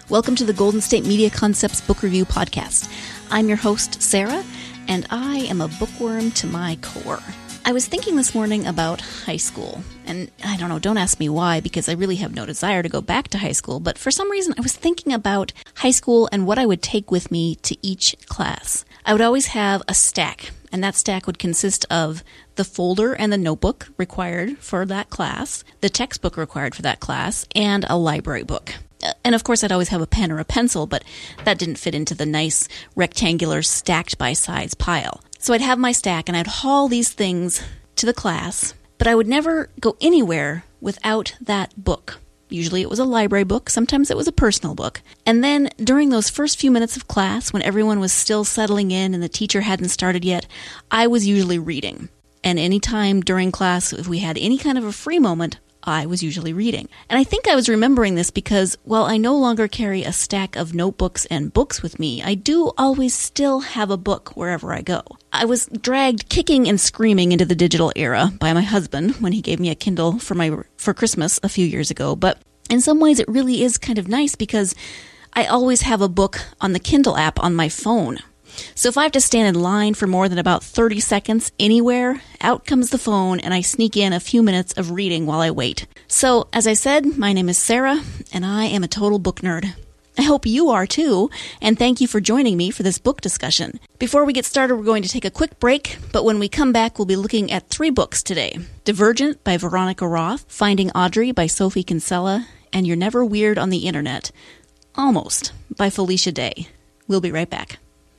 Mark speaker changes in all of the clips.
Speaker 1: Welcome to the Golden State Media Concepts Book Review Podcast. I'm your host, Sarah, and I am a bookworm to my core. I was thinking this morning about high school, and I don't know, don't ask me why, because I really have no desire to go back to high school, but for some reason I was thinking about high school and what I would take with me to each class. I would always have a stack, and that stack would consist of the folder and the notebook required for that class, the textbook required for that class, and a library book. And of course, I'd always have a pen or a pencil, but that didn't fit into the nice rectangular stacked by sides pile. So I'd have my stack and I'd haul these things to the class, but I would never go anywhere without that book. Usually it was a library book, sometimes it was a personal book. And then during those first few minutes of class, when everyone was still settling in and the teacher hadn't started yet, I was usually reading. And any time during class, if we had any kind of a free moment, I was usually reading. And I think I was remembering this because while I no longer carry a stack of notebooks and books with me, I do always still have a book wherever I go. I was dragged kicking and screaming into the digital era by my husband when he gave me a Kindle for Christmas a few years ago, but in some ways it really is kind of nice because I always have a book on the Kindle app on my phone. So if I have to stand in line for more than about 30 seconds anywhere, out comes the phone and I sneak in a few minutes of reading while I wait. So, as I said, my name is Sarah, and I am a total book nerd. I hope you are too, and thank you for joining me for this book discussion. Before we get started, we're going to take a quick break, but when we come back, we'll be looking at 3 books today. Divergent by Veronica Roth, Finding Audrey by Sophie Kinsella, and You're Never Weird on the Internet, Almost, by Felicia Day. We'll be right back.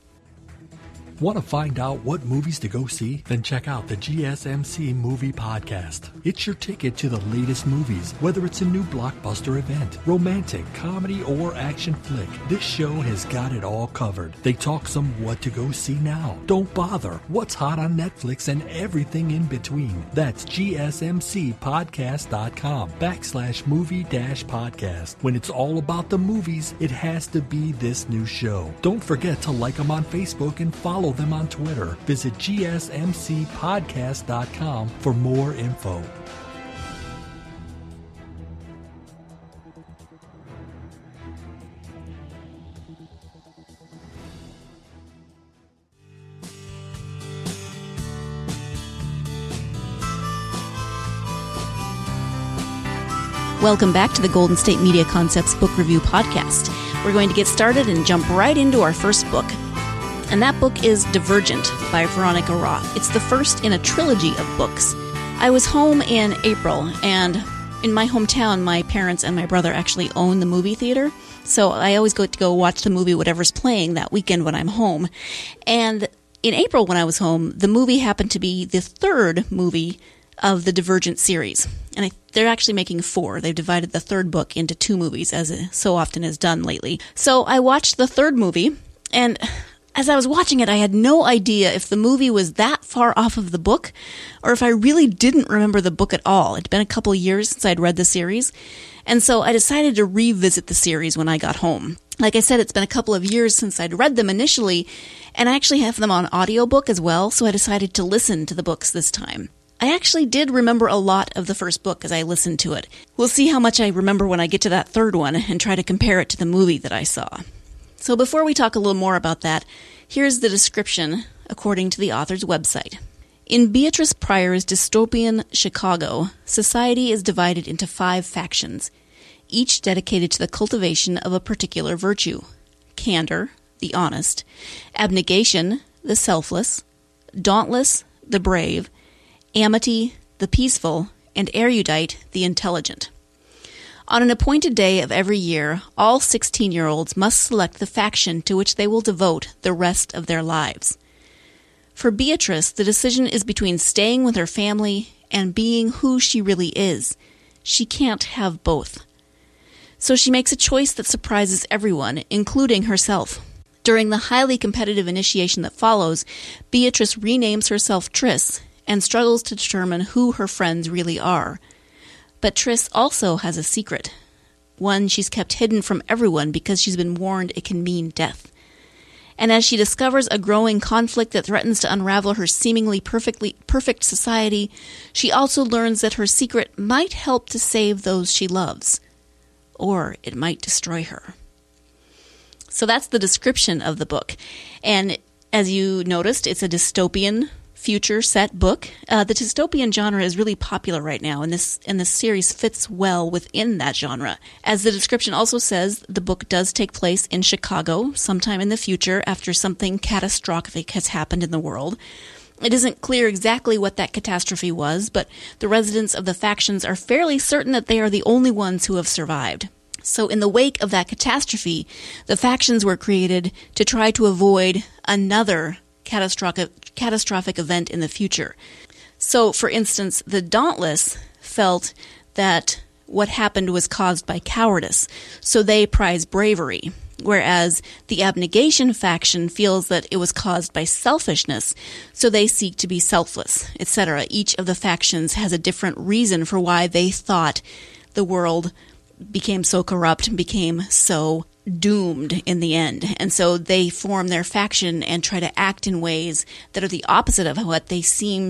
Speaker 2: Want to find out what movies to go see? Then check out the GSMC Movie Podcast. It's your ticket to the latest movies, whether it's a new blockbuster event, romantic, comedy, or action flick. This show has got it all covered. They talk some what to go see now. Don't bother. What's hot on Netflix and everything in between. That's gsmcpodcast.com/movie-podcast. When it's all about the movies, it has to be this new show. Don't forget to like them on Facebook and follow them on Twitter. Visit gsmcpodcast.com for more info.
Speaker 1: Welcome back to the Golden State Media Concepts Book Review Podcast. We're going to get started and jump right into our first book. And that book is Divergent by Veronica Roth. It's the first in a trilogy of books. I was home in April, and in my hometown, my parents and my brother actually own the movie theater. So I always go watch the movie, whatever's playing that weekend when I'm home. And in April when I was home, the movie happened to be the third movie of the Divergent series. And they're actually making 4. They've divided the third book into 2 movies, as so often is done lately. So I watched the third movie, and as I was watching it, I had no idea if the movie was that far off of the book or if I really didn't remember the book at all. It'd been a couple of years since I'd read the series, and so I decided to revisit the series when I got home. Like I said, it's been a couple of years since I'd read them initially, and I actually have them on audiobook as well, so I decided to listen to the books this time. I actually did remember a lot of the first book as I listened to it. We'll see how much I remember when I get to that third one and try to compare it to the movie that I saw. So before we talk a little more about that, here's the description according to the author's website. In Beatrice Pryor's dystopian Chicago, society is divided into 5 factions, each dedicated to the cultivation of a particular virtue: candor, the honest; abnegation, the selfless; dauntless, the brave; amity, the peaceful; and erudite, the intelligent. On an appointed day of every year, all 16-year-olds must select the faction to which they will devote the rest of their lives. For Beatrice, the decision is between staying with her family and being who she really is. She can't have both. So she makes a choice that surprises everyone, including herself. During the highly competitive initiation that follows, Beatrice renames herself Tris and struggles to determine who her friends really are. But Tris also has a secret, one she's kept hidden from everyone because she's been warned it can mean death. And as she discovers a growing conflict that threatens to unravel her seemingly perfect society, she also learns that her secret might help to save those she loves, or it might destroy her. So that's the description of the book. And as you noticed, it's a dystopian future set book. The dystopian genre is really popular right now, and this series fits well within that genre. As the description also says, the book does take place in Chicago sometime in the future after something catastrophic has happened in the world. It isn't clear exactly what that catastrophe was, but the residents of the factions are fairly certain that they are the only ones who have survived. So in the wake of that catastrophe, the factions were created to try to avoid another catastrophic event in the future. So, for instance, the Dauntless felt that what happened was caused by cowardice, so they prize bravery, whereas the Abnegation faction feels that it was caused by selfishness, so they seek to be selfless, etc. Each of the factions has a different reason for why they thought the world became so corrupt, became so doomed in the end. And so they form their faction and try to act in ways that are the opposite of what they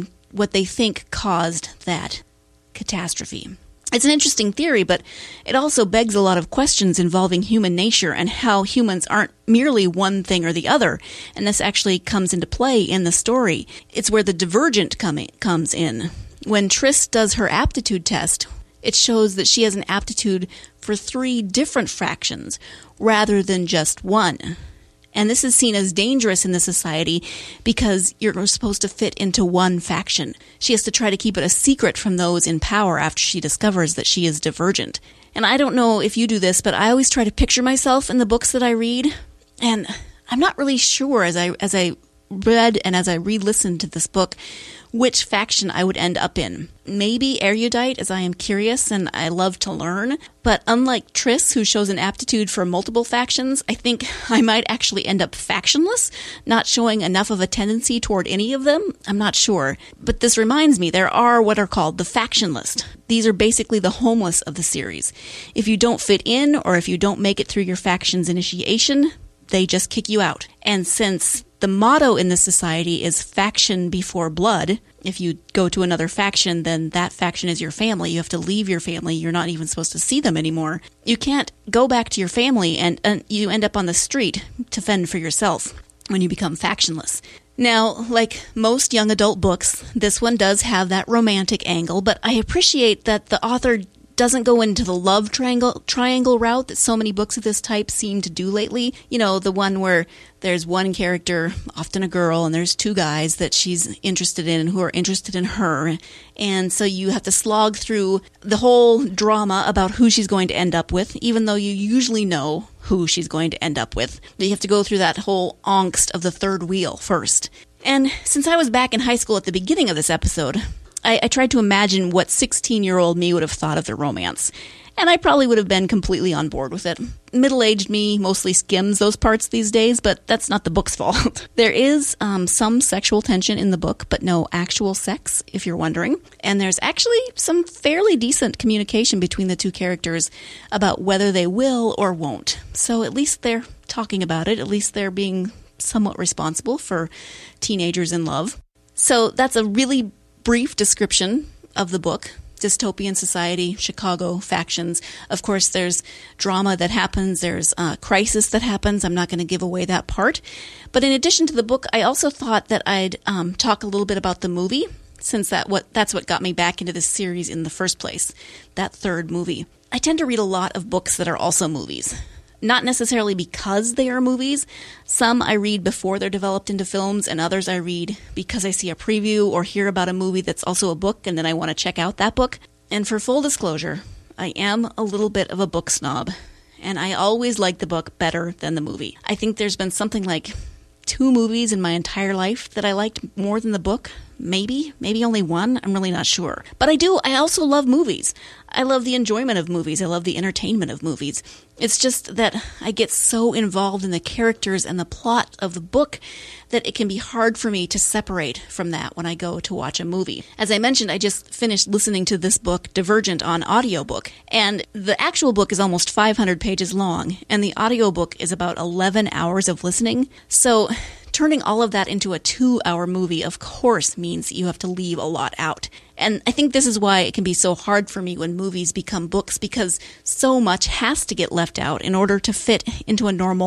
Speaker 1: think caused that catastrophe. It's an interesting theory, but it also begs a lot of questions involving human nature and how humans aren't merely one thing or the other. And this actually comes into play in the story. It's where the Divergent comes in. When Triss does her aptitude test, it shows that she has an aptitude for 3 different fractions rather than just one. And this is seen as dangerous in the society because you're supposed to fit into one faction. She has to try to keep it a secret from those in power after she discovers that she is divergent. And I don't know if you do this, but I always try to picture myself in the books that I read. And I'm not really sure as I read and as I re-listened to this book which faction I would end up in. Maybe erudite, as I am curious and I love to learn. But unlike Triss, who shows an aptitude for multiple factions, I think I might actually end up factionless, not showing enough of a tendency toward any of them. I'm not sure. But this reminds me, there are what are called the faction list. These are basically the homeless of the series. If you don't fit in, or if you don't make it through your faction's initiation, they just kick you out. And since the motto in this society is faction before blood, if you go to another faction, then that faction is your family. You have to leave your family. You're not even supposed to see them anymore. You can't go back to your family and you end up on the street to fend for yourself when you become factionless. Now, like most young adult books, this one does have that romantic angle, but I appreciate that the author doesn't go into the love triangle route that so many books of this type seem to do lately. You know, the one where there's one character, often a girl, and there's 2 guys that she's interested in who are interested in her. And so you have to slog through the whole drama about who she's going to end up with, even though you usually know who she's going to end up with. You have to go through that whole angst of the third wheel first. And since I was back in high school at the beginning of this episode, I tried to imagine what 16-year-old me would have thought of the romance, and I probably would have been completely on board with it. Middle-aged me mostly skims those parts these days, but that's not the book's fault. There is some sexual tension in the book, but no actual sex, if you're wondering. And there's actually some fairly decent communication between the 2 characters about whether they will or won't. So at least they're talking about it. At least they're being somewhat responsible for teenagers in love. So that's a really brief description of the book. Dystopian society, Chicago, factions. Of course, there's drama that happens. There's crisis that happens. I'm not going to give away that part. But in addition to the book, I also thought that I'd talk a little bit about the movie, since that's what got me back into this series in the first place, that 3rd movie. I tend to read a lot of books that are also movies. Not necessarily because they are movies. Some I read before they're developed into films, and others I read because I see a preview or hear about a movie that's also a book, and then I want to check out that book. And for full disclosure, I am a little bit of a book snob, and I always like the book better than the movie. I think there's been something like 2 movies in my entire life that I liked more than the book. Maybe only 1. I'm really not sure. But I also love movies. I love the enjoyment of movies. I love the entertainment of movies. It's just that I get so involved in the characters and the plot of the book that it can be hard for me to separate from that when I go to watch a movie. As I mentioned, I just finished listening to this book, Divergent, on audiobook. And the actual book is almost 500 pages long, and the audiobook is about 11 hours of listening. So turning all of that into a 2-hour movie, of course, means you have to leave a lot out. And I think this is why it can be so hard for me when movies become books, because so much has to get left out in order to fit into a normal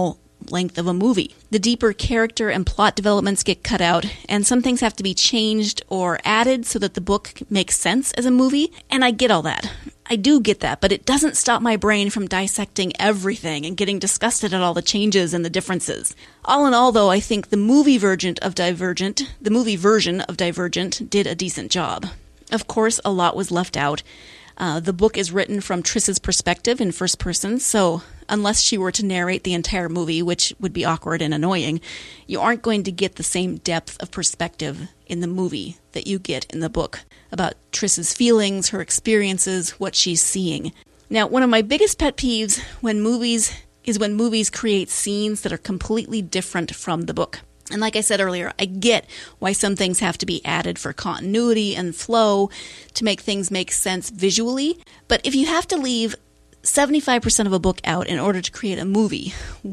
Speaker 1: length of a movie. The deeper character and plot developments get cut out, and some things have to be changed or added so that the book makes sense as a movie, and I get all that. I do get that, but it doesn't stop my brain from dissecting everything and getting disgusted at all the changes and the differences. All in all, though, I think the movie version of Divergent did a decent job. Of course, a lot was left out. The book is written from Triss's perspective in first person, so unless she were to narrate the entire movie, which would be awkward and annoying, you aren't going to get the same depth of perspective in the movie that you get in the book about Triss's feelings, her experiences, what she's seeing. Now, one of my biggest pet peeves when movies create scenes that are completely different from the book. And like I said earlier, I get why some things have to be added for continuity and flow to make things make sense visually. But if you have to leave 75% of a book out in order to create a movie,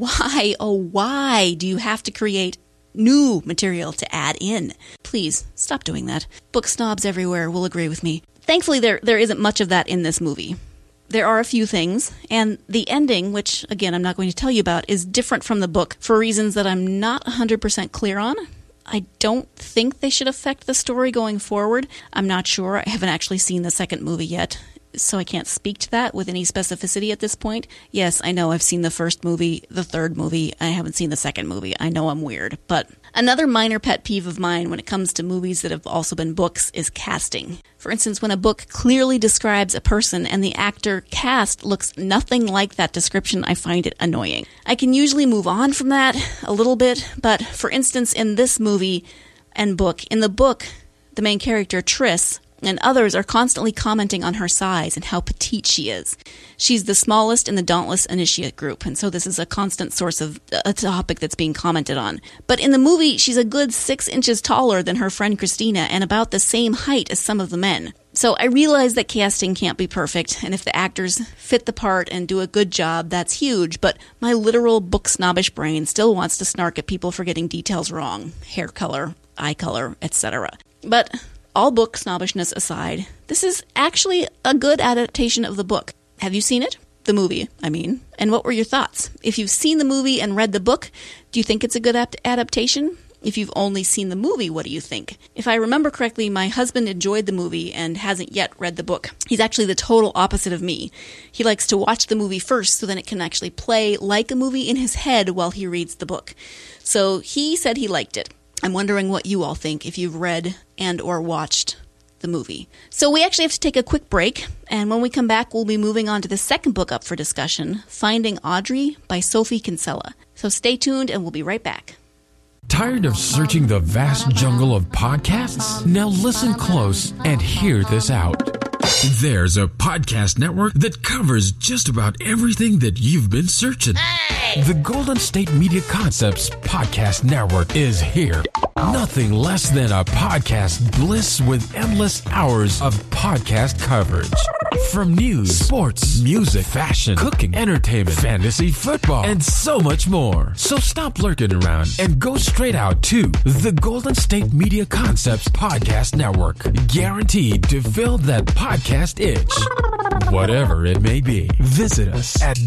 Speaker 1: why do you have to create new material to add in? Please, stop doing that. Book snobs everywhere will agree with me. Thankfully, there isn't much of that in this movie. There are a few things, and the ending, which, again, I'm not going to tell you about, is different from the book for reasons that I'm not 100% clear on. I don't think they should affect the story going forward. I'm not sure. I haven't actually seen the second movie yet, so I can't speak to that with any specificity at this point. Yes, I know I've seen the first movie, the third movie. I haven't seen the second movie. I know I'm weird. But another minor pet peeve of mine when it comes to movies that have also been books is casting. For instance, when a book clearly describes a person and the actor cast looks nothing like that description, I find it annoying. I can usually move on from that a little bit, but for instance, in this movie and book, in the book, the main character, Triss, and others are constantly commenting on her size and how petite she is. She's the smallest in the Dauntless Initiate group, and so this is a constant source of a topic that's being commented on. But in the movie, she's a good 6 inches taller than her friend Christina and about the same height as some of the men. So I realize that casting can't be perfect, and if the actors fit the part and do a good job, that's huge, but my literal book snobbish brain still wants to snark at people for getting details wrong. Hair color, eye color, etc. But all book snobbishness aside, this is actually a good adaptation of the book. Have you seen it? The movie, I mean. And what were your thoughts? If you've seen the movie and read the book, do you think it's a good adaptation? If you've only seen the movie, what do you think? If I remember correctly, my husband enjoyed the movie and hasn't yet read the book. He's actually the total opposite of me. He likes to watch the movie first so then it can actually play like a movie in his head while he reads the book. So he said he liked it. I'm wondering what you all think if you've read and or watched the movie. So we actually have to take a quick break, and when we come back, we'll be moving on to the second book up for discussion, Finding Audrey by Sophie Kinsella. So stay tuned, and we'll be right back.
Speaker 3: Tired of searching the vast jungle of podcasts? Now listen close and hear this out. There's a podcast network that covers just about everything that you've been searching. Hey! The Golden State Media Concepts Podcast Network is here. Nothing less than a podcast bliss with endless hours of podcast coverage. From news, sports, music, fashion, cooking, entertainment, fantasy, football, and so much more. So stop lurking around and go straight out to the Golden State Media Concepts Podcast Network. Guaranteed to fill that podcast itch. Whatever it may be. Visit us at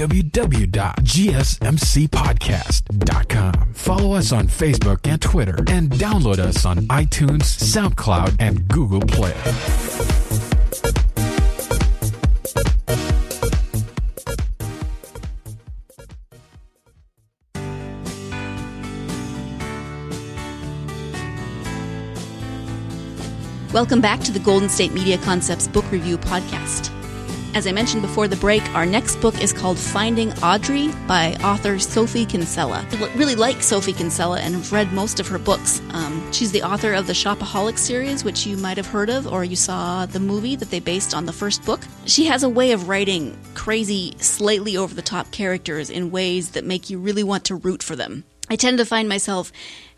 Speaker 3: www.gsmcpodcast.com. Follow us on Facebook and Twitter, and download us on iTunes, SoundCloud, and Google Play.
Speaker 1: Welcome back to the Golden State Media Concepts Book Review Podcast. As I mentioned before the break, our next book is called Finding Audrey by author Sophie Kinsella. I really like Sophie Kinsella and have read most of her books. She's the author of the Shopaholic series, which you might have heard of, or you saw the movie that they based on the first book. She has a way of writing crazy, slightly over-the-top characters in ways that make you really want to root for them. I tend to find myself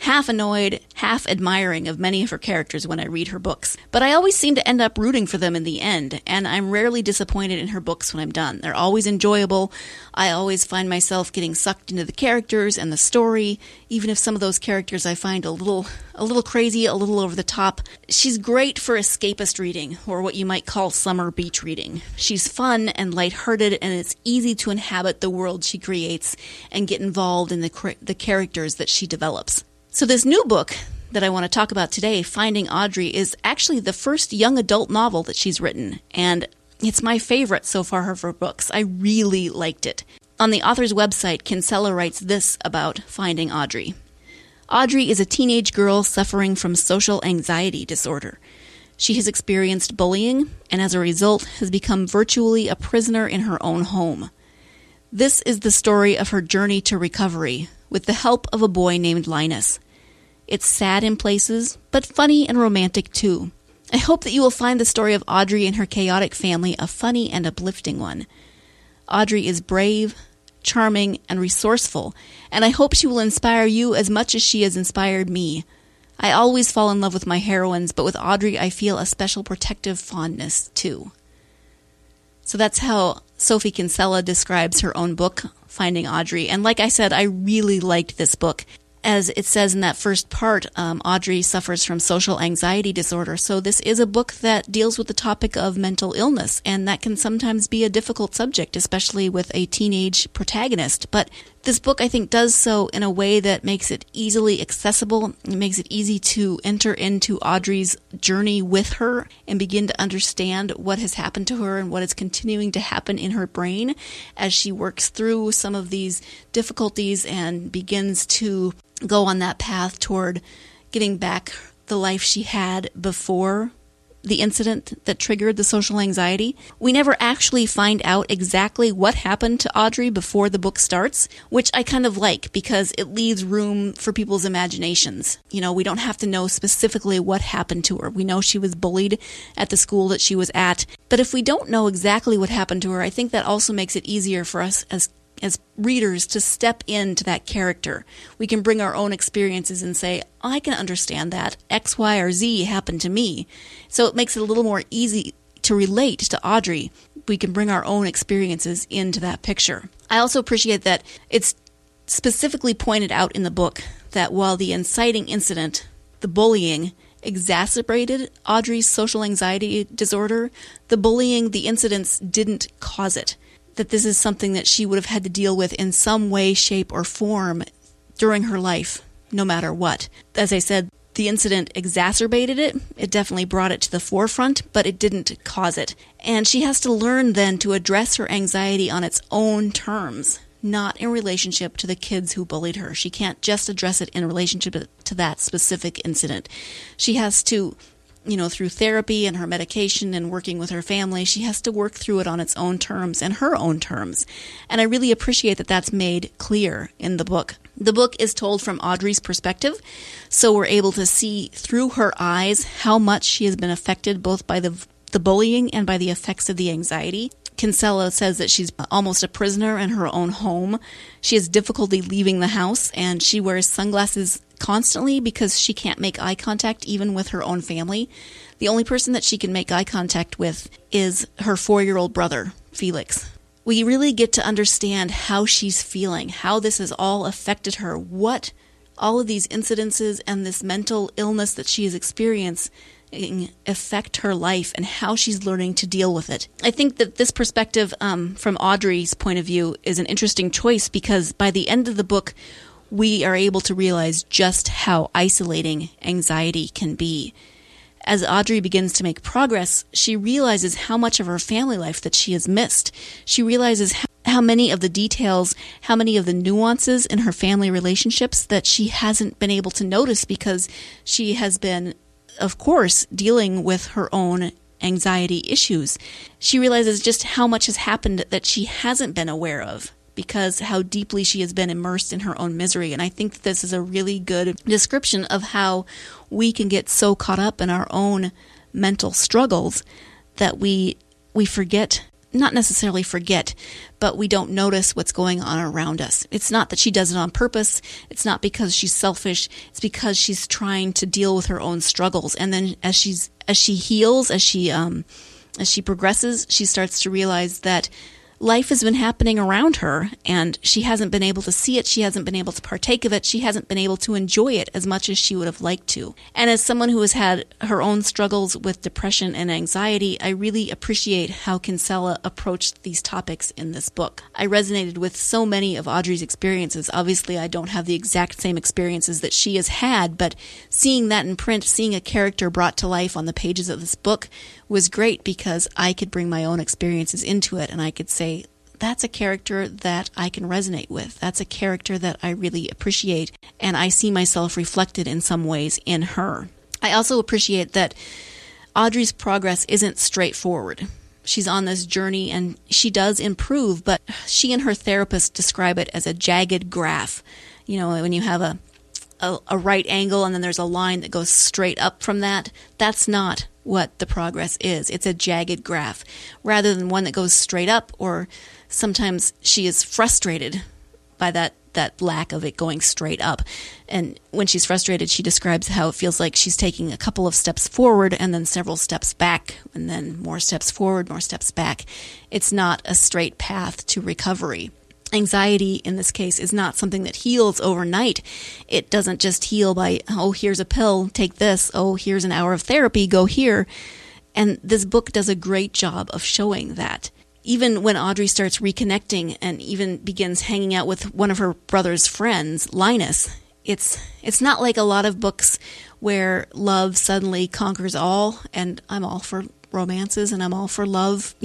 Speaker 1: half annoyed, half admiring of many of her characters when I read her books. But I always seem to end up rooting for them in the end, and I'm rarely disappointed in her books when I'm done. They're always enjoyable. I always find myself getting sucked into the characters and the story, even if some of those characters I find a little crazy, a little over the top. She's great for escapist reading, or what you might call summer beach reading. She's fun and lighthearted, and it's easy to inhabit the world she creates and get involved in the characters that she develops. So this new book that I want to talk about today, Finding Audrey, is actually the first young adult novel that she's written, and it's my favorite so far of her books. I really liked it. On the author's website, Kinsella writes this about Finding Audrey. Audrey is a teenage girl suffering from social anxiety disorder. She has experienced bullying, and as a result has become virtually a prisoner in her own home. This is the story of her journey to recovery, with the help of a boy named Linus. It's sad in places, but funny and romantic too. I hope that you will find the story of Audrey and her chaotic family a funny and uplifting one. Audrey is brave, charming, and resourceful, and I hope she will inspire you as much as she has inspired me. I always fall in love with my heroines, but with Audrey I feel a special protective fondness too. So that's how Sophie Kinsella describes her own book, Finding Audrey. And like I said, I really liked this book. As it says in that first part, Audrey suffers from social anxiety disorder. So this is a book that deals with the topic of mental illness, and that can sometimes be a difficult subject, especially with a teenage protagonist. But this book, I think, does so in a way that makes it easily accessible. It makes it easy to enter into Audrey's journey with her and begin to understand what has happened to her and what is continuing to happen in her brain as she works through some of these difficulties and begins to go on that path toward getting back the life she had before the incident that triggered the social anxiety. We never actually find out exactly what happened to Audrey before the book starts, which I kind of like because it leaves room for people's imaginations. You know, we don't have to know specifically what happened to her. We know she was bullied at the school that she was at, but if we don't know exactly what happened to her, I think that also makes it easier for us as readers to step into that character. We can bring our own experiences and say, I can understand that. X, Y, or Z happened to me. So it makes it a little more easy to relate to Audrey. We can bring our own experiences into that picture. I also appreciate that it's specifically pointed out in the book that while the inciting incident, the bullying, exacerbated Audrey's social anxiety disorder, the bullying, the incidents didn't cause it. That this is something that she would have had to deal with in some way, shape, or form during her life, no matter what. As I said, the incident exacerbated it. It definitely brought it to the forefront, but it didn't cause it. And she has to learn then to address her anxiety on its own terms, not in relationship to the kids who bullied her. She can't just address it in relationship to that specific incident. She has to, through therapy and her medication and working with her family, she has to work through it on its own terms and her own terms. And I really appreciate that that's made clear in the book. The book is told from Audrey's perspective, so we're able to see through her eyes how much she has been affected both by the bullying and by the effects of the anxiety. Kinsella says that she's almost a prisoner in her own home. She has difficulty leaving the house, and she wears sunglasses constantly because she can't make eye contact even with her own family. The only person that she can make eye contact with is her 4-year-old brother, Felix. We really get to understand how she's feeling, how this has all affected her, what all of these incidences and this mental illness that she has experienced affect her life and how she's learning to deal with it. I think that this perspective from Audrey's point of view is an interesting choice because by the end of the book, we are able to realize just how isolating anxiety can be. As Audrey begins to make progress, she realizes how much of her family life that she has missed. She realizes how many of the details, how many of the nuances in her family relationships that she hasn't been able to notice because she has been, of course, dealing with her own anxiety issues. She realizes just how much has happened that she hasn't been aware of because how deeply she has been immersed in her own misery. And I think that this is a really good description of how we can get so caught up in our own mental struggles that we forget not necessarily forget, but we don't notice what's going on around us. It's not that she does it on purpose. It's not because she's selfish. It's because she's trying to deal with her own struggles. And then as she heals, as she progresses, she starts to realize that life has been happening around her, and she hasn't been able to see it. She hasn't been able to partake of it. She hasn't been able to enjoy it as much as she would have liked to. And as someone who has had her own struggles with depression and anxiety, I really appreciate how Kinsella approached these topics in this book. I resonated with so many of Audrey's experiences. Obviously, I don't have the exact same experiences that she has had, but seeing that in print, seeing a character brought to life on the pages of this book was great because I could bring my own experiences into it, and I could say, that's a character that I can resonate with. That's a character that I really appreciate, and I see myself reflected in some ways in her. I also appreciate that Audrey's progress isn't straightforward. She's on this journey, and she does improve, but she and her therapist describe it as a jagged graph. You know, when you have a right angle and then there's a line that goes straight up from that, that's not what the progress is. It's a jagged graph rather than one that goes straight up, or sometimes she is frustrated by that lack of it going straight up. And when she's frustrated, she describes how it feels like she's taking a couple of steps forward and then several steps back, and then more steps forward, more steps back. It's not a straight path to recovery. Anxiety, in this case, is not something that heals overnight. It doesn't just heal by, oh, here's a pill, take this. Oh, here's an hour of therapy, go here. And this book does a great job of showing that. Even when Audrey starts reconnecting and even begins hanging out with one of her brother's friends, Linus, it's not like a lot of books where love suddenly conquers all, and I'm all for romances and I'm all for love,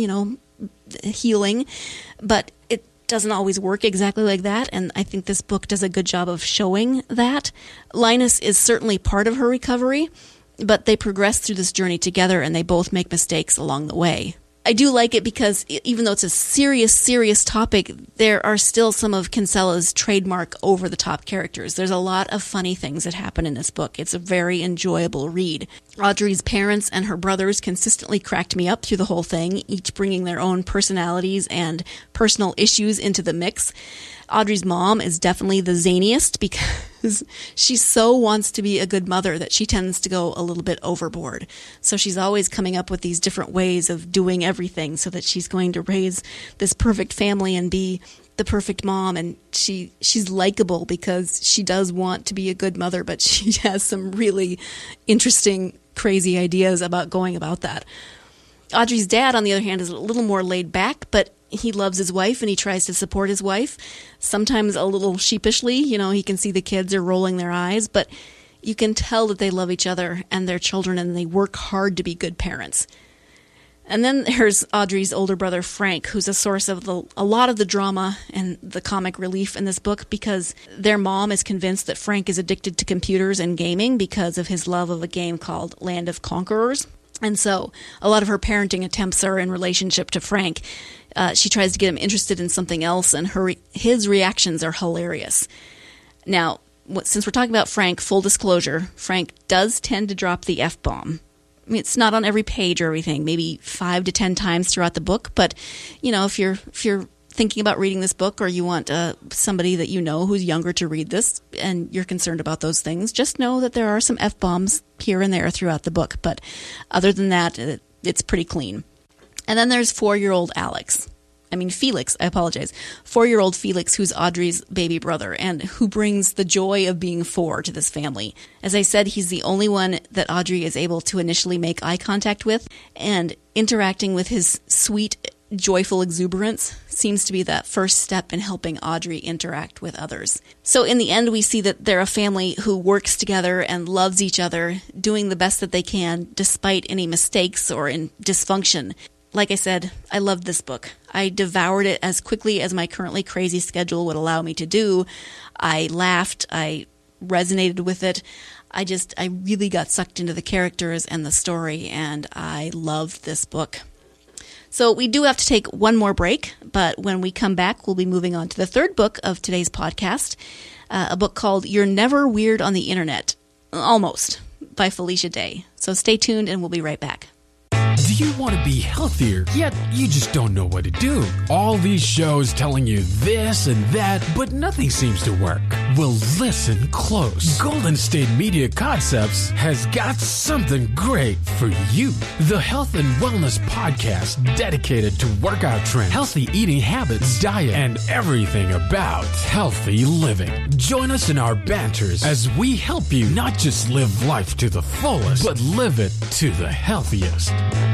Speaker 1: healing, but it doesn't always work exactly like that, and I think this book does a good job of showing that. Linus is certainly part of her recovery, but they progress through this journey together and they both make mistakes along the way. I do like it because even though it's a serious topic, there are still some of Kinsella's trademark over-the-top characters. There's a lot of funny things that happen in this book. It's a very enjoyable read. Audrey's parents and her brothers consistently cracked me up through the whole thing, each bringing their own personalities and personal issues into the mix. Audrey's mom is definitely the zaniest because she so wants to be a good mother that she tends to go a little bit overboard. So she's always coming up with these different ways of doing everything so that she's going to raise this perfect family and be the perfect mom. And she's likable because she does want to be a good mother, but she has some really interesting, crazy ideas about going about that. Audrey's dad, on the other hand, is a little more laid back, but he loves his wife and he tries to support his wife, sometimes a little sheepishly. He can see the kids are rolling their eyes, but you can tell that they love each other and their children, and they work hard to be good parents. And then there's Audrey's older brother, Frank, who's a source of a lot of the drama and the comic relief in this book, because their mom is convinced that Frank is addicted to computers and gaming because of his love of a game called Land of Conquerors. And so a lot of her parenting attempts are in relationship to Frank. She tries to get him interested in something else, and his reactions are hilarious. Now, since we're talking about Frank, full disclosure, Frank does tend to drop the F-bomb. I mean, it's not on every page or everything, maybe 5 to 10 times throughout the book, but, if you're thinking about reading this book, or you want somebody that you know who's younger to read this, and you're concerned about those things, just know that there are some F-bombs here and there throughout the book. But other than that, it's pretty clean. And then there's 4-year-old Felix, 4-year-old Felix, who's Audrey's baby brother, and who brings the joy of being 4 to this family. As I said, he's the only one that Audrey is able to initially make eye contact with, and interacting with his sweet, joyful exuberance seems to be that first step in helping Audrey interact with others. So in the end, we see that they're a family who works together and loves each other, doing the best that they can despite any mistakes or in dysfunction. Like I said, I loved this book. I devoured it as quickly as my currently crazy schedule would allow me to do. I laughed. I resonated with it. I really got sucked into the characters and the story, and I loved this book. So we do have to take one more break, but when we come back, we'll be moving on to the third book of today's podcast, a book called You're Never Weird on the Internet, Almost, by Felicia Day. So stay tuned, and we'll be right back.
Speaker 3: Do you want to be healthier, yet you just don't know what to do? All these shows telling you this and that, but nothing seems to work. Well, listen close. Golden State Media Concepts has got something great for you. The Health and Wellness Podcast dedicated to workout trends, healthy eating habits, diet, and everything about healthy living. Join us in our banters as we help you not just live life to the fullest, but live it to the healthiest.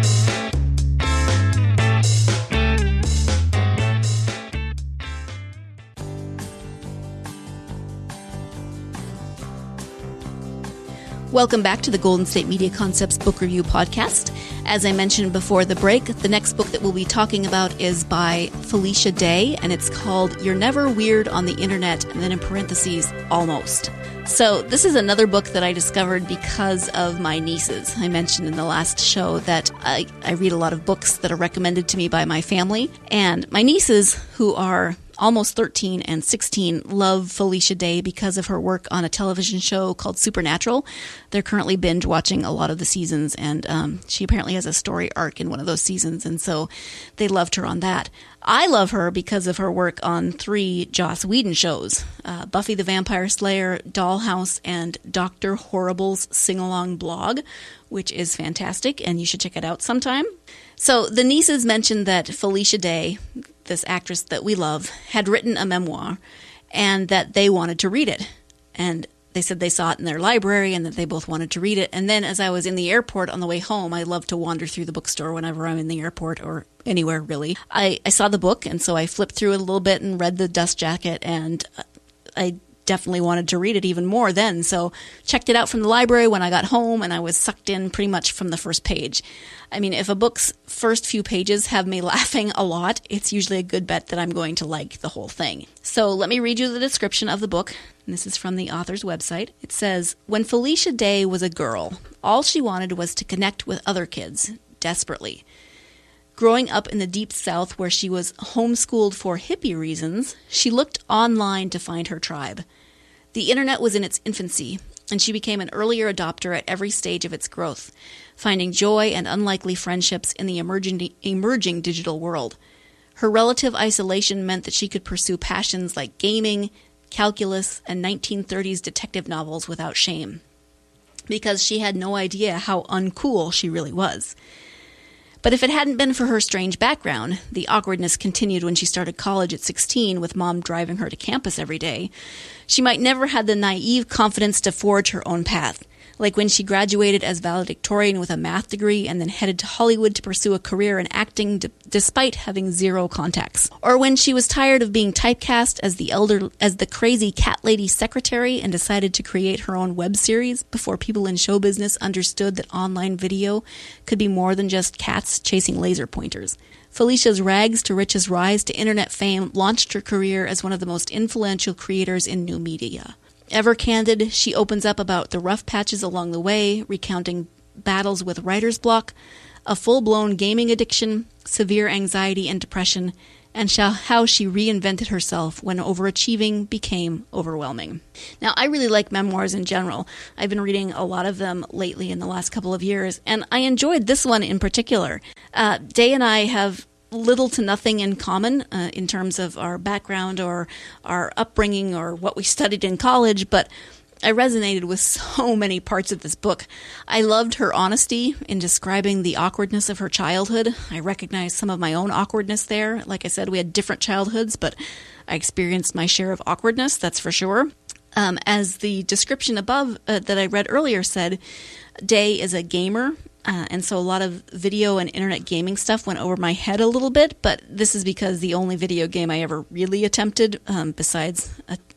Speaker 1: Welcome back to the Golden State Media Concepts Book Review Podcast. As I mentioned before the break, the next book that we'll be talking about is by Felicia Day, and it's called You're Never Weird on the Internet, and then in parentheses, Almost. So this is another book that I discovered because of my nieces. I mentioned in the last show that I read a lot of books that are recommended to me by my family, and my nieces, who are almost 13 and 16, love Felicia Day because of her work on a television show called Supernatural. They're currently binge watching a lot of the seasons, and she apparently has a story arc in one of those seasons, and so they loved her on that. I love her because of her work on 3 Joss Whedon shows, Buffy the Vampire Slayer, Dollhouse, and Dr. Horrible's Sing-Along blog, which is fantastic, and you should check it out sometime. So the nieces mentioned that Felicia Day, this actress that we love, had written a memoir and that they wanted to read it. And they said they saw it in their library and that they both wanted to read it. And then as I was in the airport on the way home, I love to wander through the bookstore whenever I'm in the airport or anywhere really. I saw the book, and so I flipped through it a little bit and read the dust jacket, and I definitely wanted to read it even more then. So checked it out from the library when I got home, and I was sucked in pretty much from the first page. I mean, if a book's first few pages have me laughing a lot, it's usually a good bet that I'm going to like the whole thing. So let me read you the description of the book. And this is from the author's website. It says, when Felicia Day was a girl, all she wanted was to connect with other kids, desperately. Growing up in the Deep South where she was homeschooled for hippie reasons, she looked online to find her tribe. The internet was in its infancy, and she became an earlier adopter at every stage of its growth, finding joy and unlikely friendships in the emerging digital world. Her relative isolation meant that she could pursue passions like gaming, calculus, and 1930s detective novels without shame, because she had no idea how uncool she really was. But if it hadn't been for her strange background, the awkwardness continued when she started college at 16 with mom driving her to campus every day, she might never had the naive confidence to forge her own path, like when she graduated as valedictorian with a math degree and then headed to Hollywood to pursue a career in acting despite having 0 contacts. Or when she was tired of being typecast as the crazy cat lady secretary and decided to create her own web series before people in show business understood that online video could be more than just cats chasing laser pointers. Felicia's rags to riches rise to internet fame launched her career as one of the most influential creators in new media. Ever candid, she opens up about the rough patches along the way, recounting battles with writer's block, a full-blown gaming addiction, severe anxiety and depression, and how she reinvented herself when overachieving became overwhelming. Now, I really like memoirs in general. I've been reading a lot of them lately in the last couple of years, and I enjoyed this one in particular. Day and I have little to nothing in common in terms of our background or our upbringing or what we studied in college, but I resonated with so many parts of this book. I loved her honesty in describing the awkwardness of her childhood. I recognized some of my own awkwardness there. Like I said, we had different childhoods, but I experienced my share of awkwardness, that's for sure. As the description above that I read earlier said, Day is a gamer. And so a lot of video and internet gaming stuff went over my head a little bit, but this is because the only video game I ever really attempted, besides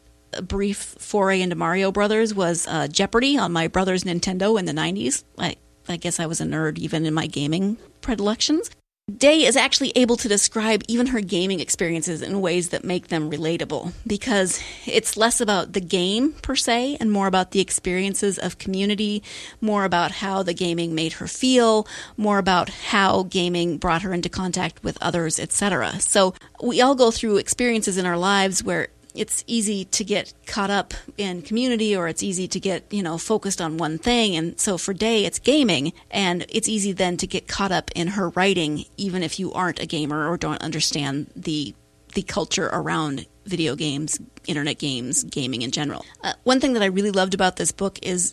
Speaker 1: a brief foray into Mario Brothers, was Jeopardy on my brother's Nintendo in the 90s. I guess I was a nerd even in my gaming predilections. Day is actually able to describe even her gaming experiences in ways that make them relatable, because it's less about the game per se and more about the experiences of community, more about how the gaming made her feel, more about how gaming brought her into contact with others, etc. So we all go through experiences in our lives where it's easy to get caught up in community, or it's easy to get, focused on one thing. And so for Day, it's gaming, and it's easy then to get caught up in her writing, even if you aren't a gamer or don't understand the culture around video games, internet games, gaming in general. One thing that I really loved about this book is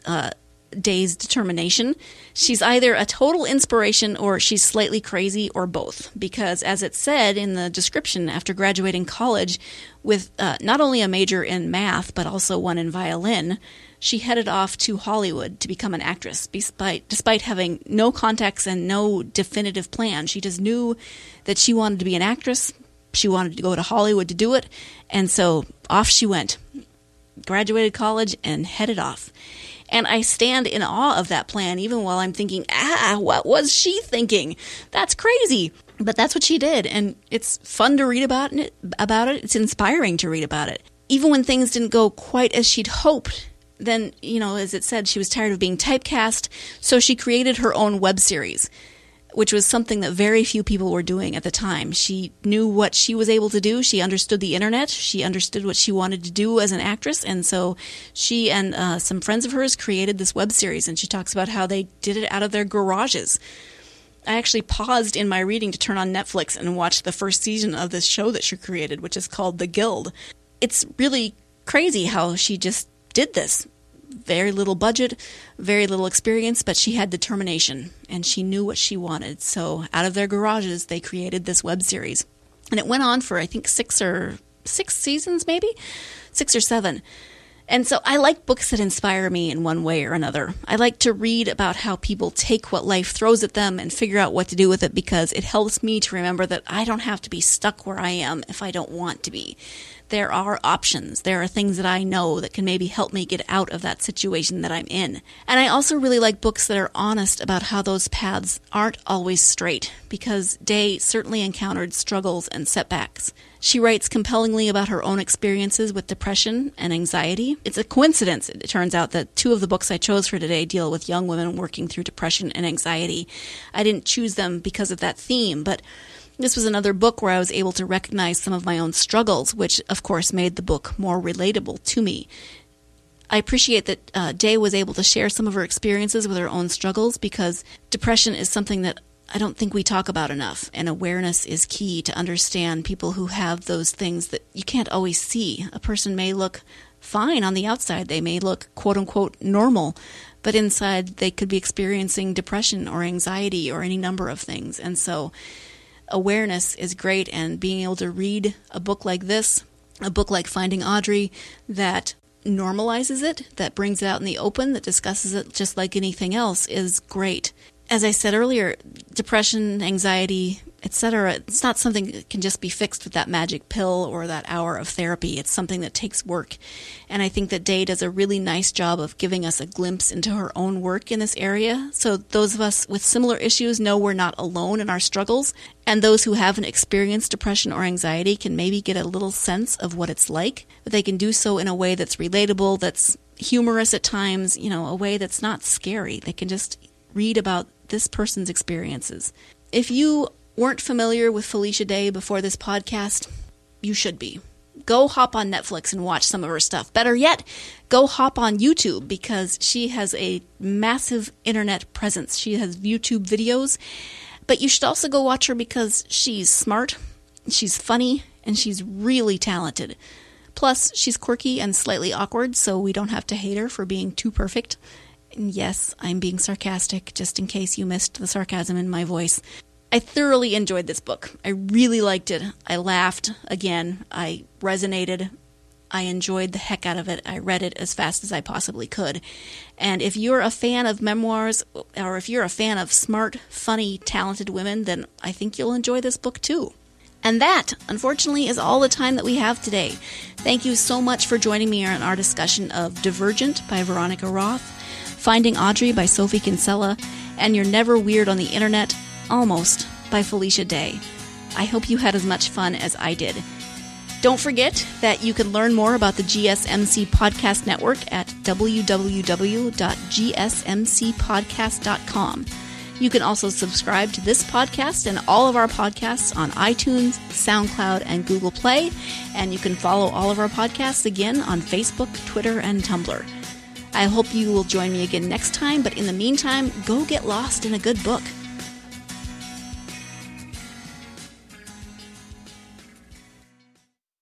Speaker 1: Day's determination. She's either a total inspiration or she's slightly crazy, or both, because as it said in the description, after graduating college with not only a major in math but also one in violin, she headed off to Hollywood to become an actress, despite having no contacts and no definitive plan. She just knew that she wanted to be an actress. She wanted to go to Hollywood to do it, and so off she went. Graduated college and headed off. And I stand in awe of that plan, even while I'm thinking, what was she thinking? That's crazy. But that's what she did, and it's fun to read about it. It's inspiring to read about it. Even when things didn't go quite as she'd hoped, then, as it said, she was tired of being typecast, so she created her own web series, which was something that very few people were doing at the time. She knew what she was able to do. She understood the internet. She understood what she wanted to do as an actress. And so she and some friends of hers created this web series, and she talks about how they did it out of their garages. I actually paused in my reading to turn on Netflix and watch the first season of this show that she created, which is called The Guild. It's really crazy how she just did this. Very little budget, very little experience, but she had determination, and she knew what she wanted. So out of their garages, they created this web series. And it went on for, I think, 6 seasons, maybe? 6 or 7. And so I like books that inspire me in one way or another. I like to read about how people take what life throws at them and figure out what to do with it, because it helps me to remember that I don't have to be stuck where I am if I don't want to be. There are options. There are things that I know that can maybe help me get out of that situation that I'm in. And I also really like books that are honest about how those paths aren't always straight, because Day certainly encountered struggles and setbacks. She writes compellingly about her own experiences with depression and anxiety. It's a coincidence, it turns out, that 2 of the books I chose for today deal with young women working through depression and anxiety. I didn't choose them because of that theme, but this was another book where I was able to recognize some of my own struggles, which, of course, made the book more relatable to me. I appreciate that Day was able to share some of her experiences with her own struggles, because depression is something that I don't think we talk about enough, and awareness is key to understand people who have those things that you can't always see. A person may look fine on the outside. They may look, quote-unquote, normal, but inside they could be experiencing depression or anxiety or any number of things. And so awareness is great, and being able to read a book like this, a book like Finding Audrey, that normalizes it, that brings it out in the open, that discusses it just like anything else, is great. As I said earlier, depression, anxiety, etc., it's not something that can just be fixed with that magic pill or that hour of therapy. It's something that takes work. And I think that Day does a really nice job of giving us a glimpse into her own work in this area. So those of us with similar issues know we're not alone in our struggles. And those who haven't experienced depression or anxiety can maybe get a little sense of what it's like. But they can do so in a way that's relatable, that's humorous at times, a way that's not scary. They can just read about this person's experiences. If you weren't familiar with Felicia Day before this podcast, you should be. Go hop on Netflix and watch some of her stuff. Better yet, go hop on YouTube, because she has a massive internet presence. She has YouTube videos, but you should also go watch her because she's smart, she's funny, and she's really talented. Plus, she's quirky and slightly awkward, so we don't have to hate her for being too perfect. And yes, I'm being sarcastic, just in case you missed the sarcasm in my voice. I thoroughly enjoyed this book. I really liked it. I laughed again. I resonated. I enjoyed the heck out of it. I read it as fast as I possibly could. And if you're a fan of memoirs, or if you're a fan of smart, funny, talented women, then I think you'll enjoy this book too. And that, unfortunately, is all the time that we have today. Thank you so much for joining me on our discussion of Divergent by Veronica Roth, Finding Audrey by Sophie Kinsella, and You're Never Weird on the Internet, Almost, by Felicia Day. I hope you had as much fun as I did. Don't forget that you can learn more about the GSMC Podcast Network at www.gsmcpodcast.com. You can also subscribe to this podcast and all of our podcasts on iTunes, SoundCloud, and Google Play. And you can follow all of our podcasts again on Facebook, Twitter, and Tumblr. I hope you will join me again next time, but in the meantime, go get lost in a good book.